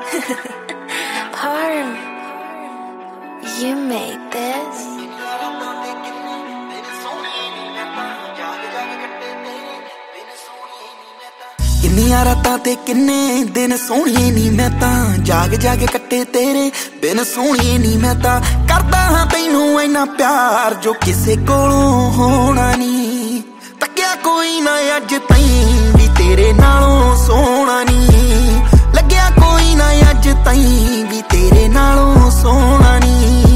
Pardon, you made this? किन्नियां रातां ते किन्ने दिन सोहणिए नी मैं तां जाग जाग कट्टे तेरे बिन सोहणिए नी मैं तां करदा हां तैनू इन्ना प्यार जो किसे कोलों होना नी तक्किया कोई ना अज ताईं भी तेरे नालों सोहना नी लग्गिया कोई ना अज ताईं भी तेरे नालों सोहना नी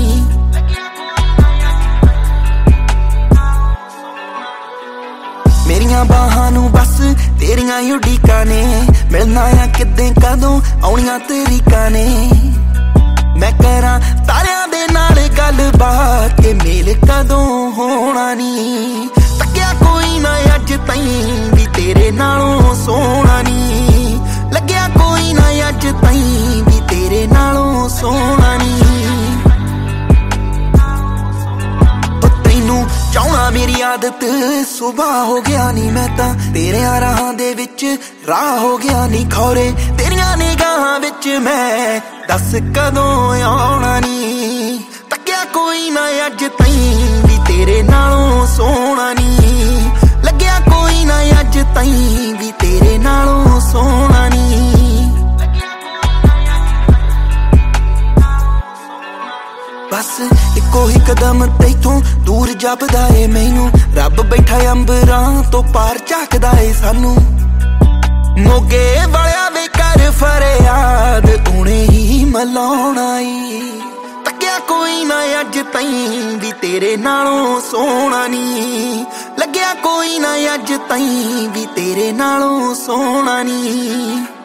मेरियां बाहां नू बस तेरियां उड़ीकां ने मिलना आ किदें कदों आउणियां तरीकां ने मैं करां तारियां दे नाल गलबात के मेल कदों होना नी तक्किया कोई ना अज ताईं भी तेरे नालों सोहना नी लग्गिया कोई ना अज ताईं भी तेरे नालों सोहना नी चाहना मेरी आदत सुबह हो गया नी मैं तां तेरे राहां दे विच राह हो गया नी खौरे तेरियां निगाहां विच मैं दस कदों आउणा नी तक्किया कोई ना अज ताईं भी तेरे नालों सोहना नी लग्गिया कोई ना अज ताईं भी तेरे नालों सोहना नी बस इको ही कदम तैथों दूर जपदा ए मैनू रब बैठा अंबरां तो पार झाकदा ए सानू मोगे वालिया वे कर फरियाद उणे ही मलाउणा ई तक्किया कोई ना अज ताईं भी तेरे नालों सोहना नी लग्गिया कोई ना अज ताईं भी तेरे नालों सोहना नी।